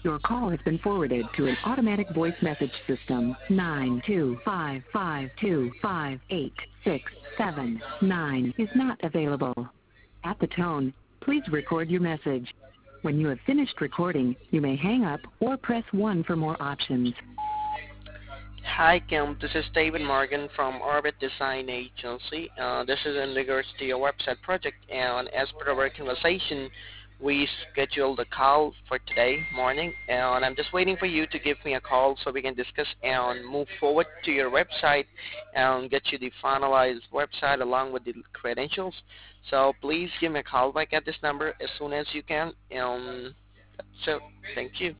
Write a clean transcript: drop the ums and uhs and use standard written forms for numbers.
Your call has been forwarded to an automatic voice message system. 925525867 is not available. At the tone, please record your message. When you have finished recording, you may hang up or press 1 for more options. Hi, Kim. This is David Morgan from Orbit Design Agency. This is in regards to your website project, and as per our conversation, we scheduled a call for today morning, and I'm just waiting for you to give me a call so we can discuss and move forward to your website and get you the finalized website along with the credentials. So please give me a call back at this number as soon as you can. So thank you.